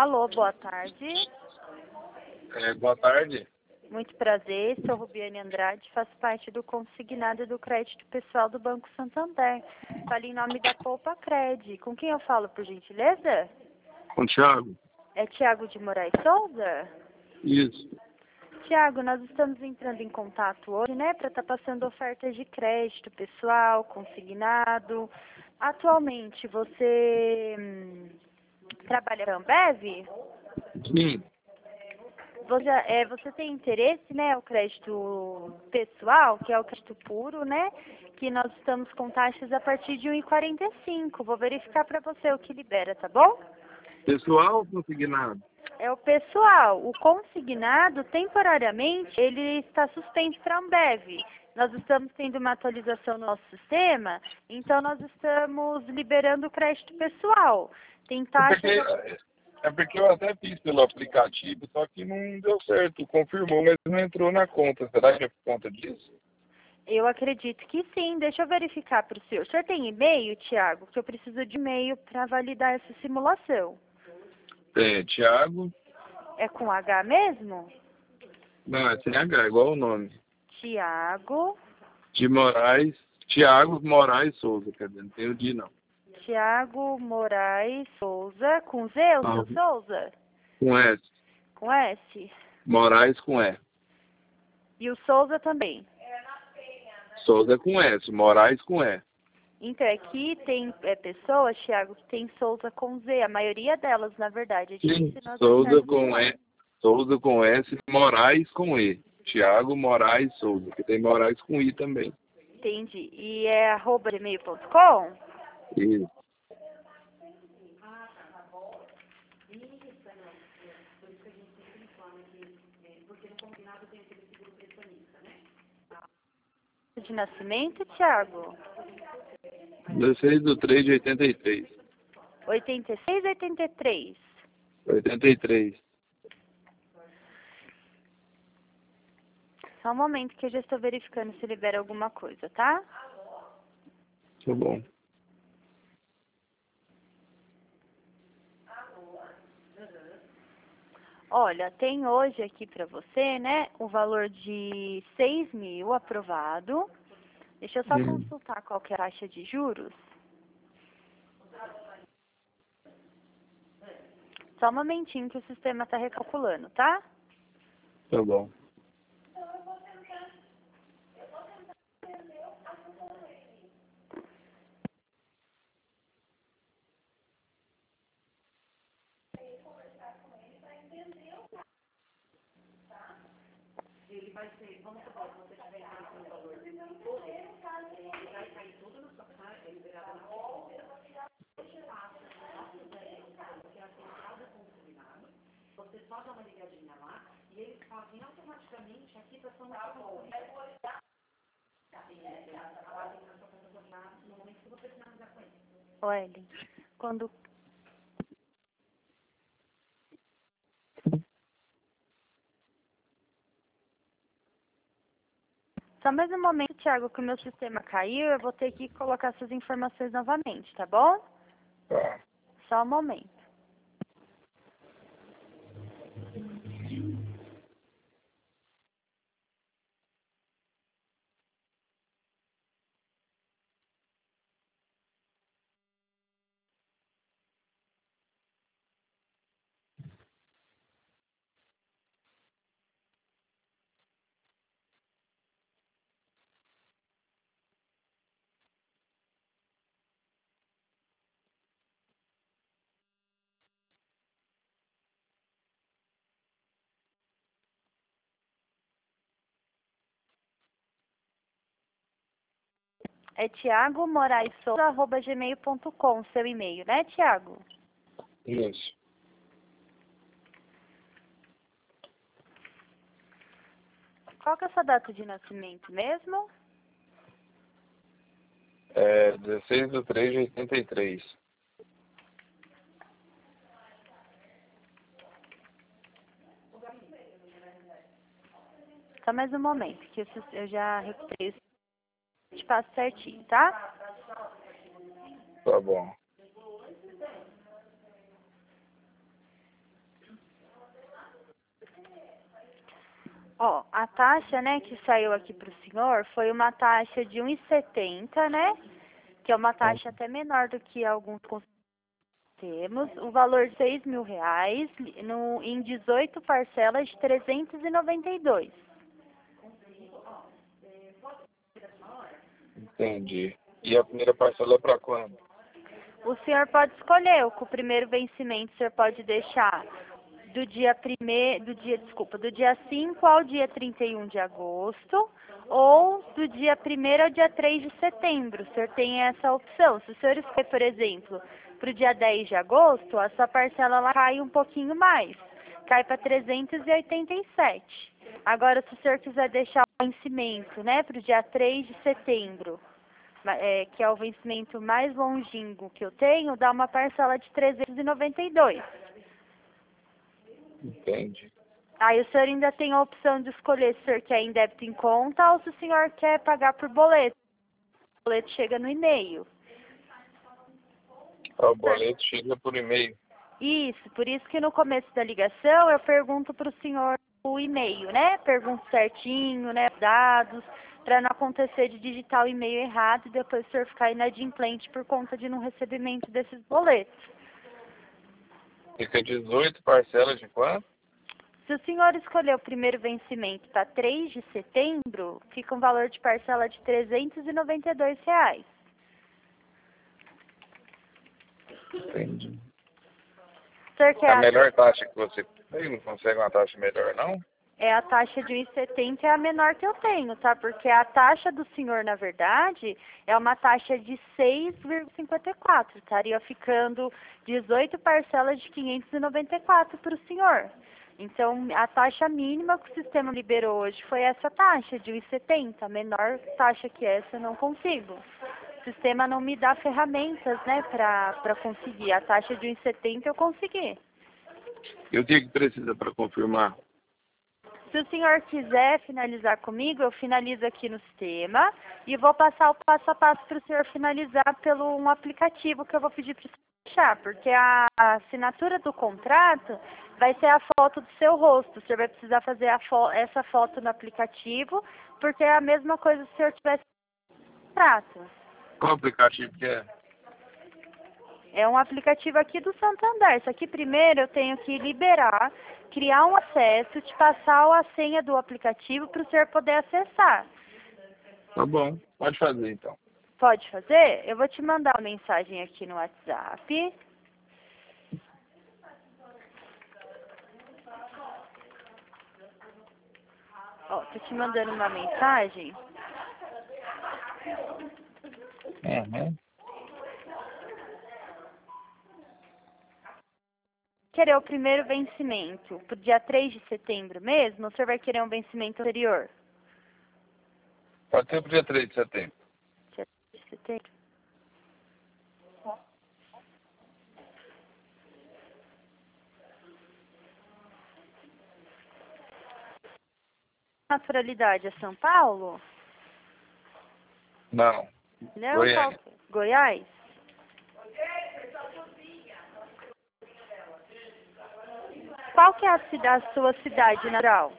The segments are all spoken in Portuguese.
Alô, boa tarde. Boa tarde. Muito prazer, sou Rubiane Andrade, faço parte do consignado do crédito pessoal do Banco Santander. Falo em nome da Poupa Cred. Com quem eu falo, por gentileza? Com o Thiago? É Tiago de Moraes Souza? Isso. Tiago, nós estamos entrando em contato hoje, né, para estar passando ofertas de crédito pessoal, consignado. Atualmente, você trabalha na Ambev? Sim. Você tem interesse, né, o crédito pessoal, que é o crédito puro, né, que nós estamos com taxas a partir de 1,45. Vou verificar para você o que libera, tá bom? Pessoal ou consignado? É o pessoal. O consignado, temporariamente, ele está suspenso para a Ambev. Nós estamos tendo uma atualização no nosso sistema, então nós estamos liberando o crédito pessoal. Tem taxas... É porque eu até fiz pelo aplicativo, só que não deu certo. Confirmou, mas não entrou na conta. Será que é por conta disso? Eu acredito que sim. Deixa eu verificar para o senhor. O senhor tem e-mail, Tiago? Que eu preciso de e-mail para validar essa simulação. Thiago. É com H mesmo? Não, é sem H, igual o nome. Tiago. De Moraes. Thiago Moraes Souza, quer dizer, não tem o D não. Tiago Moraes Souza. Com Z, o seu Souza? Com S. Com S? Moraes com E. E o Souza também? Souza com S, Moraes com E. Então, aqui tem pessoas, Tiago, que tem Souza com Z. A maioria delas, na verdade. É difícil nós Souza acharmos. com E. Souza com S, Moraes com E. Thiago Moraes Souza, que tem Moraes com I também. Entendi. E é @gmail.com? Isso. De nascimento, Tiago? 16/3/83. 86 ou 83? 83. Só um momento que eu já estou verificando se libera alguma coisa, tá? Tá bom. Olha, tem hoje aqui para você, né, o valor de 6.000 aprovado. Deixa eu só consultar qual que é a taxa de juros. Só um momentinho que o sistema está recalculando, tá? Tá bom. Olha, quando... Só mais um momento, Thiago, que o meu sistema caiu, eu vou ter que colocar essas informações novamente, tá bom? Tá. Só um momento. É tiagomoraessouza@gmail.com, seu e-mail, né, Tiago? Isso. Qual que é a sua data de nascimento mesmo? 16/3/83. Só mais um momento, que eu já recuperei o te passo certinho, tá? Tá bom. Ó, a taxa, né, que saiu aqui para o senhor foi uma taxa de 1,70, né? Que é uma taxa até menor do que alguns temos. O valor de R$ 6.000 em 18 parcelas de 392. Entendi. E a primeira parcela é para quando? O senhor pode escolher, o primeiro vencimento o senhor pode deixar do dia 5 ao dia 31 de agosto, ou do dia 1º ao dia 3 de setembro. O senhor tem essa opção. Se o senhor escolher, por exemplo, para o dia 10 de agosto, a sua parcela ela cai um pouquinho mais, cai para 387. Agora, se o senhor quiser deixar o vencimento, né, para o dia 3 de setembro, que é o vencimento mais longínquo que eu tenho, dá uma parcela de 392. Entendi. Aí o senhor ainda tem a opção de escolher se o senhor quer em débito em conta ou se o senhor quer pagar por boleto. O boleto chega no e-mail. O boleto chega por e-mail. Isso, por isso que no começo da ligação eu pergunto para o senhor o e-mail, né? Pergunto certinho, né? Dados, para não acontecer de digitar o e-mail errado e depois o senhor ficar inadimplente por conta de não recebimento desses boletos. Fica 18 parcelas de quanto? Se o senhor escolher o primeiro vencimento para 3 de setembro, fica um valor de parcela de R$ 392. Entendi. O senhor quer A melhor taxa que você tem, não consegue uma taxa melhor, não? É a taxa de 1,70 é a menor que eu tenho, tá? Porque a taxa do senhor, na verdade, é uma taxa de 6,54. Estaria ficando 18 parcelas de 594 para o senhor. Então, a taxa mínima que o sistema liberou hoje foi essa taxa de 1,70. A menor taxa que essa eu não consigo. O sistema não me dá ferramentas, né, para conseguir. A taxa de 1,70 eu consegui. E o que precisa para confirmar? Se o senhor quiser finalizar comigo, eu finalizo aqui no sistema e vou passar o passo a passo para o senhor finalizar pelo um aplicativo que eu vou pedir para o senhor deixar, porque a assinatura do contrato vai ser a foto do seu rosto. O senhor vai precisar fazer essa foto no aplicativo, porque é a mesma coisa se o senhor tivesse no contrato. Qual aplicativo que é? É um aplicativo aqui do Santander. Só que primeiro eu tenho que liberar, criar um acesso, te passar a senha do aplicativo para o senhor poder acessar. Tá bom, pode fazer então. Pode fazer? Eu vou te mandar uma mensagem aqui no WhatsApp. Ó, tô te mandando uma mensagem. Uhum. Querer o primeiro vencimento pro dia 3 de setembro mesmo, ou o senhor vai querer um vencimento anterior? Pode ser pro dia 3 de setembro. Dia 3 de setembro? Naturalidade é São Paulo? Não. Não, Goiânia. Goiás? Qual que é a sua cidade natural?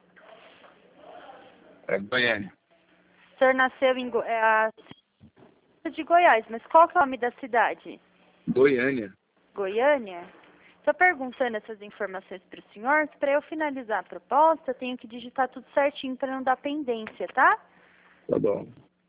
É Goiânia. O senhor nasceu em a cidade de Goiás, mas qual que é o nome da cidade? Goiânia. Goiânia? Estou perguntando essas informações para o senhor, que para eu finalizar a proposta, eu tenho que digitar tudo certinho para não dar pendência, tá? Tá bom.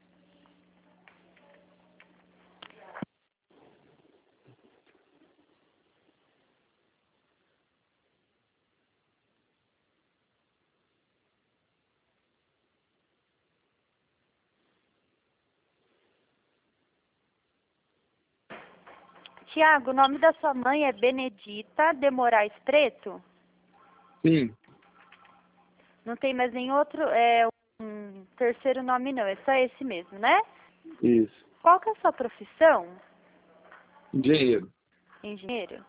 Tiago, o nome da sua mãe é Benedita de Moraes Preto? Sim. Não tem mais nenhum outro, um terceiro nome não, é só esse mesmo, né? Isso. Qual que é a sua profissão? Engenheiro. Engenheiro?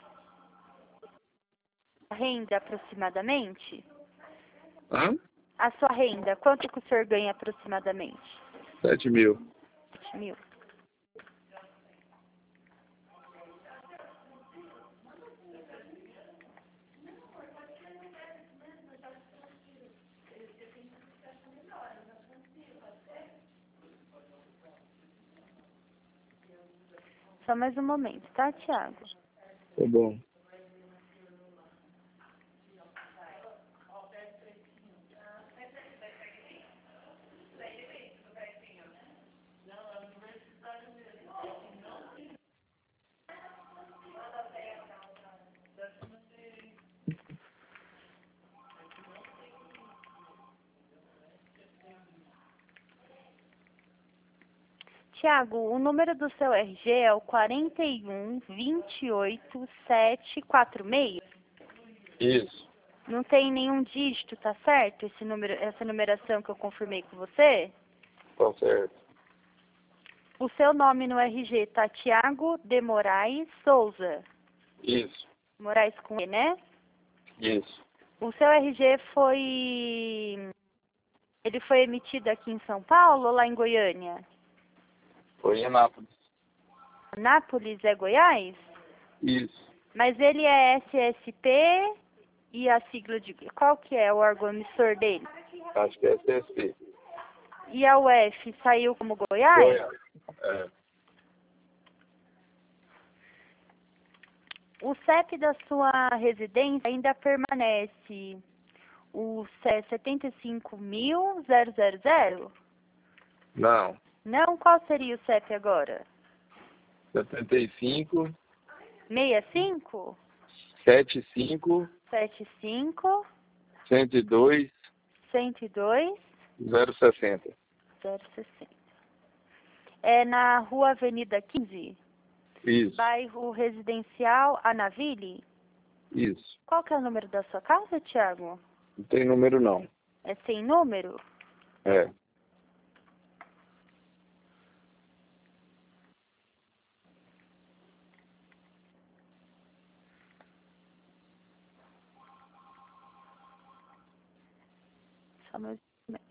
Renda aproximadamente? Hã? A sua renda, quanto que o senhor ganha aproximadamente? 7.000. 7.000. Só mais um momento, tá, Tiago? Tá bom. Tiago, o número do seu RG é o 4128746? Isso, Não tem nenhum dígito, tá certo? Esse número, essa numeração que eu confirmei com você? tá certo. O seu nome no RG tá Tiago de Moraes Souza. Isso, Moraes com E, né? isso. O seu RG ele foi emitido aqui em São Paulo ou lá em Goiânia? Foi em Anápolis. Anápolis é Goiás? Isso. Mas ele é SSP e a sigla de... Qual que é o órgão emissor dele? Acho que é SSP. E a UF saiu como Goiás? Goiás. É. O CEP da sua residência ainda permanece o 75.000? Não. Não? Qual seria o CEP agora? 75, 65? 75, 75, 102, 102, 060. 060. É na Rua Avenida 15, Isso, bairro residencial Anaville? isso. Qual que é o número da sua casa, Tiago? Não tem número não. É sem número? É. Só mais um momento.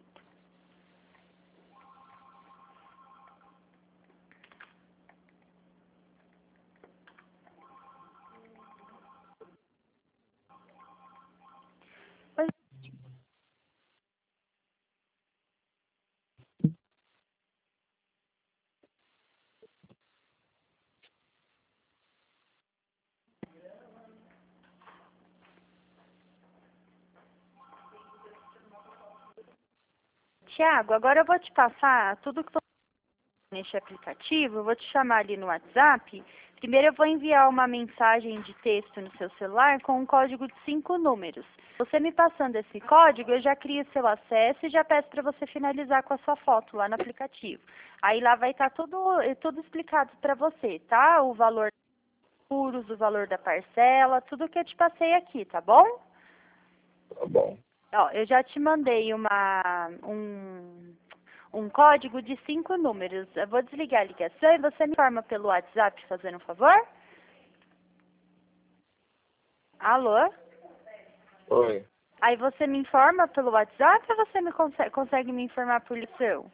Tiago, agora eu vou te passar tudo que você tem neste aplicativo, eu vou te chamar ali no WhatsApp. Primeiro eu vou enviar uma mensagem de texto no seu celular com um código de 5 números. Você me passando esse código, eu já crio seu acesso e já peço para você finalizar com a sua foto lá no aplicativo. Aí lá vai estar tudo explicado para você, tá? O valor dos juros, o valor da parcela, tudo que eu te passei aqui, tá bom? Tá bom. Ó, eu já te mandei um código de 5 números. Eu vou desligar a ligação e você me informa pelo WhatsApp, fazendo um favor? Alô? Oi. Aí você me informa pelo WhatsApp ou você me consegue me informar por ligação?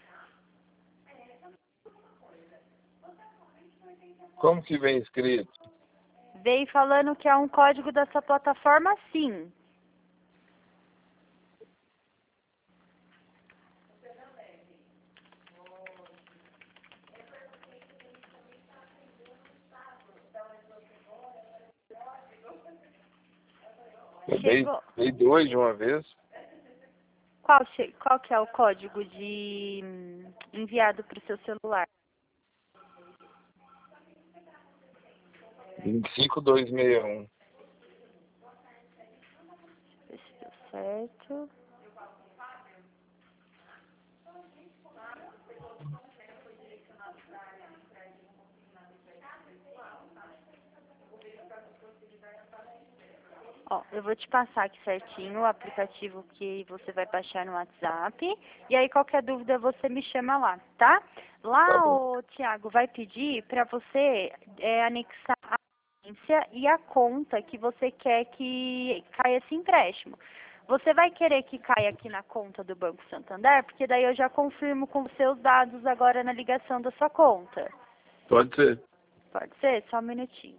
Como que vem escrito? Veio falando que é um código da sua plataforma, sim. Eu Chegou. dei dois de uma vez. Qual que é o código de enviado para o seu celular? 25261. Ver se deu certo. Ó, eu vou te passar aqui certinho o aplicativo que você vai baixar no WhatsApp. E aí, qualquer dúvida, você me chama lá, tá? Tá Lá, bom. o Tiago vai pedir para você anexar a agência e a conta que você quer que caia esse empréstimo. Você vai querer que caia aqui na conta do Banco Santander? Porque daí eu já confirmo com os seus dados agora na ligação da sua conta. Pode ser. Pode ser? Só um minutinho.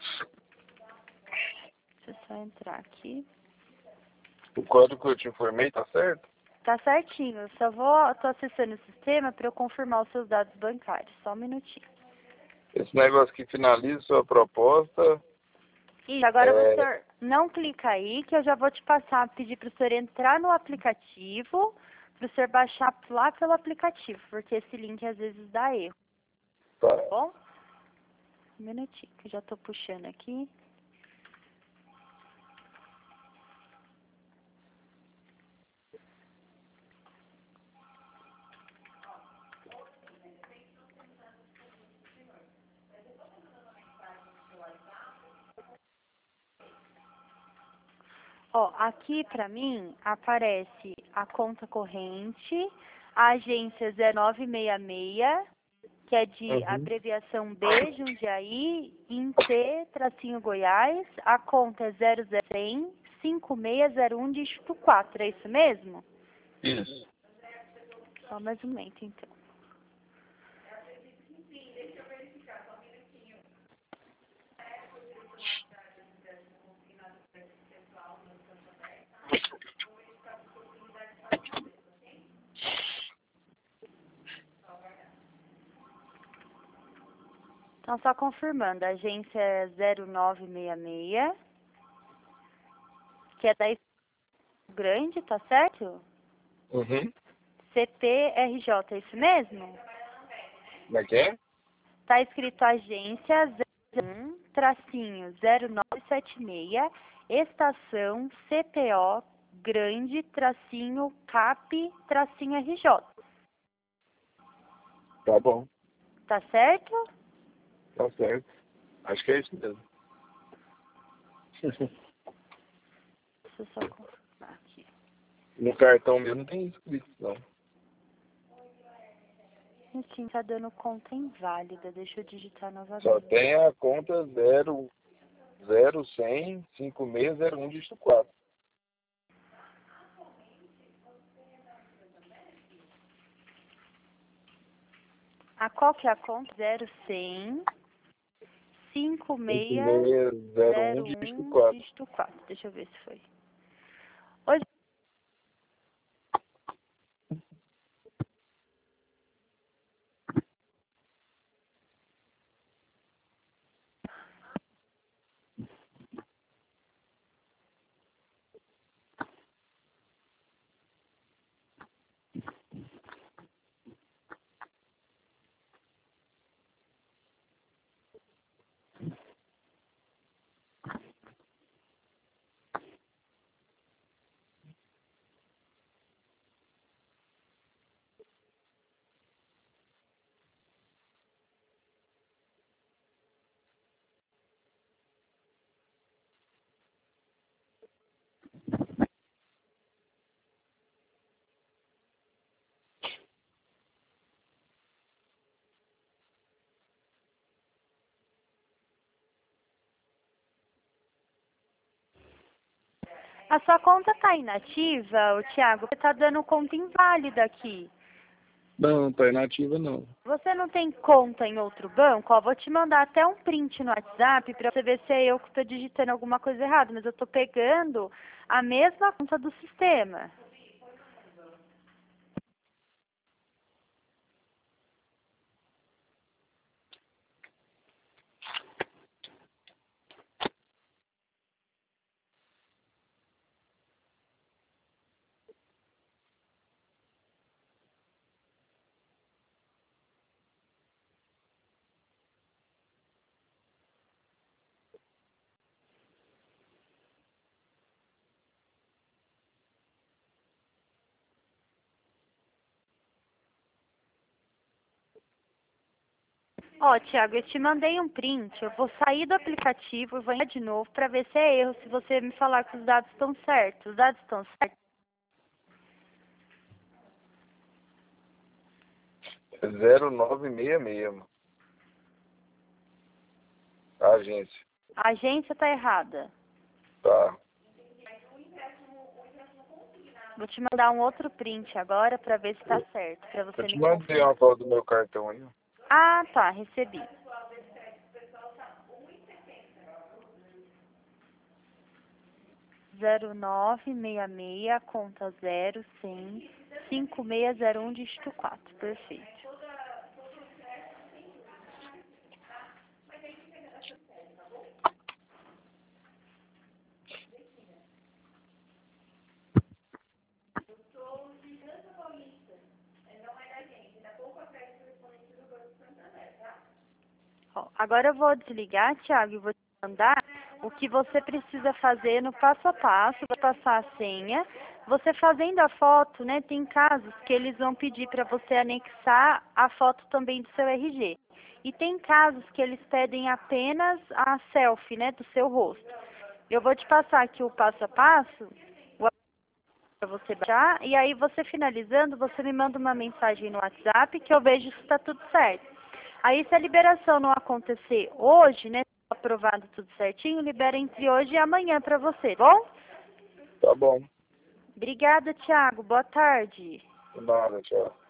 Deixa eu só entrar aqui. O código que eu te informei tá certo? Tá certinho, tô acessando o sistema para eu confirmar os seus dados bancários. Só um minutinho. Esse negócio que finaliza sua proposta. E agora o senhor não clica aí, que eu já vou te passar, pedir para o senhor entrar no aplicativo, para o senhor baixar lá pelo aplicativo, porque esse link às vezes dá erro, Tá. tá bom? Um minutinho, que eu já estou puxando aqui. Ó, aqui para mim aparece a conta corrente, a agência 0966, que é de abreviação B, Jundiaí, em T, tracinho Goiás, a conta é 0000 5601 dígito 4, é isso mesmo? Isso. Só mais um momento, então. Então, só confirmando, a agência é 0966, que é da Grande, tá certo? Uhum. CPRJ, é isso mesmo? Como é que é? Tá escrito agência 01-0976, estação CPO Grande, CAP, RJ. Tá bom. Tá certo? Tá certo. Acho que é isso mesmo. Deixa eu só confirmar aqui. No cartão meu não tem escrito, não. Gente, tá dando conta inválida. Deixa eu digitar Só novamente. tem a conta 00100 5601 dígito 4. Qual que é a conta? 0100 5601 dígito 5601 4. dígito 4. Deixa eu ver se foi. Oi. A sua conta tá inativa, ô Thiago. Você tá dando conta inválida aqui. Não, alternativa não. Você não tem conta em outro banco? Ó, vou te mandar até um print no WhatsApp para você ver se é eu que estou digitando alguma coisa errada, mas eu estou pegando a mesma conta do sistema. Ó, Thiago, eu te mandei um print, eu vou sair do aplicativo e vou entrar de novo para ver se é erro, se você me falar que os dados estão certos. Os dados estão certos? É 0966, mano. A agência. A agência está errada. Tá. Vou te mandar um outro print agora para ver se está certo, para você Eu te me mandei confirmar. uma foto do meu cartão aí. Ah, tá, recebi. 0966, conta 0100 5601 dígito 4. Perfeito. agora eu vou desligar, Thiago, e vou te mandar o que você precisa fazer no passo a passo, vou passar a senha. Você fazendo a foto, né, tem casos que eles vão pedir para você anexar a foto também do seu RG. E tem casos que eles pedem apenas a selfie, né, do seu rosto. Eu vou te passar aqui o passo a passo, para você baixar, e aí você finalizando, você me manda uma mensagem no WhatsApp que eu vejo se está tudo certo. Aí se a liberação não acontecer hoje, né, aprovado tudo certinho, libera entre hoje e amanhã para você, tá bom? Tá bom. Obrigada, Thiago. Boa tarde. Nada, tchau.